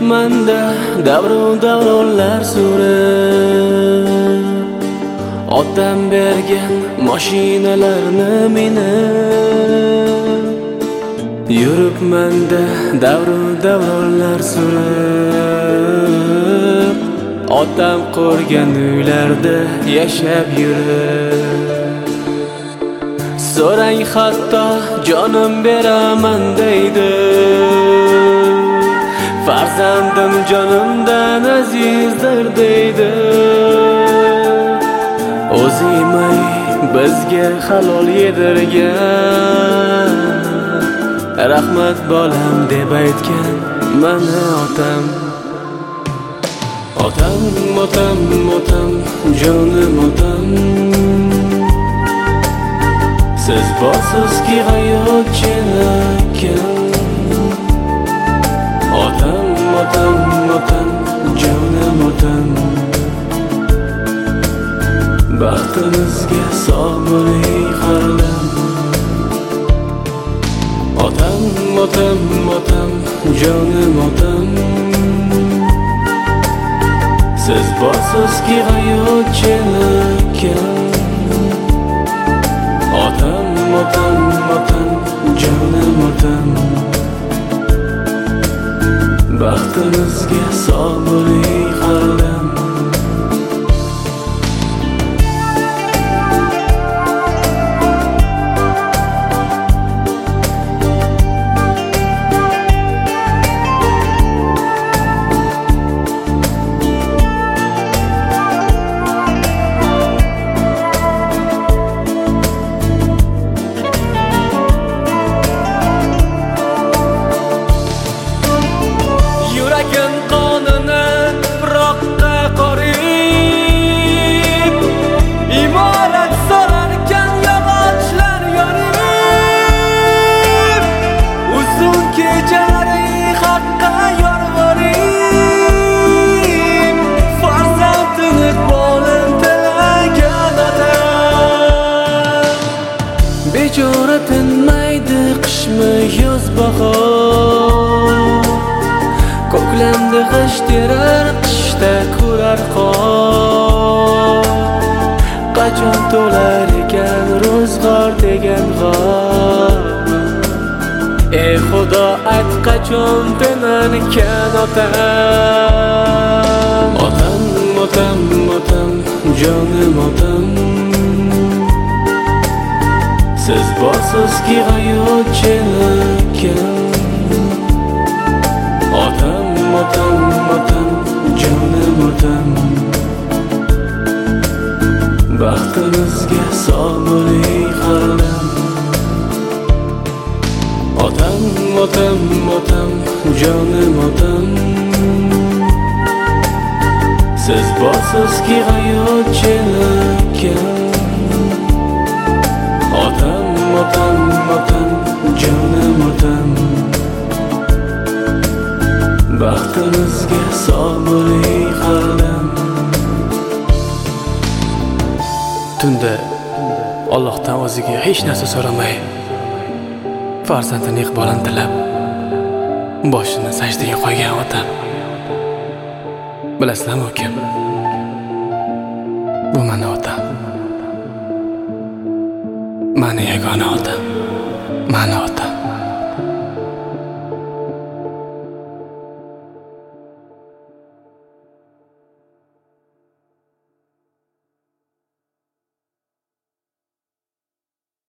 Yuribmanda davronlar surib, otam bergan mashinalarni minib. Yuribmanda davronlar surib, otam qurgan uylarda yashab yurib. So'rang hatto jonim beraman deydi, farzandim jonimdan azizdir deydi. O'zimay bizga halol yedirgan, rahmat bolam deb aytgan mana otam. Otam, otam, otam, jonim otam, siz borsizki hayot chinakam. Otam, otam, otam, jonim otam, baxtimizga sog' bo'ling hardam. Otam, otam, otam, jonim otam, siz borsizki hayot chinakam. Otam, otam, otam, jonim otam, baxtimizga sog' bo'ling hardam. Bechora tinmaydi qishmi yoz bahor, ko'klamda g'isht terar, qishda ko'rar qor. Qachon to'lar ekan ro'zg'or degan g'or? Ey Xudo ayt qachon tinarkan otam. Otam, otam, otam, jonim otam, siz borsizki hayot chinakam. Otam, otam, otam, jonim otam, baxtimizga sog' bo'ling hardam. Otam, otam, otam, jonim otam, siz borsizki hayot chinakam. Otam, otam, otam, jonim otam, baxtimizga sog' bo'ling hardam. Tunda Allohdan o'ziga hech narsa so'ramay, farzandining iqbolini tilab, boshini sajdaga qo'ygan otam. Bilasizlarmi kim? Bu meni otam. Mani yagona otam, mani otam.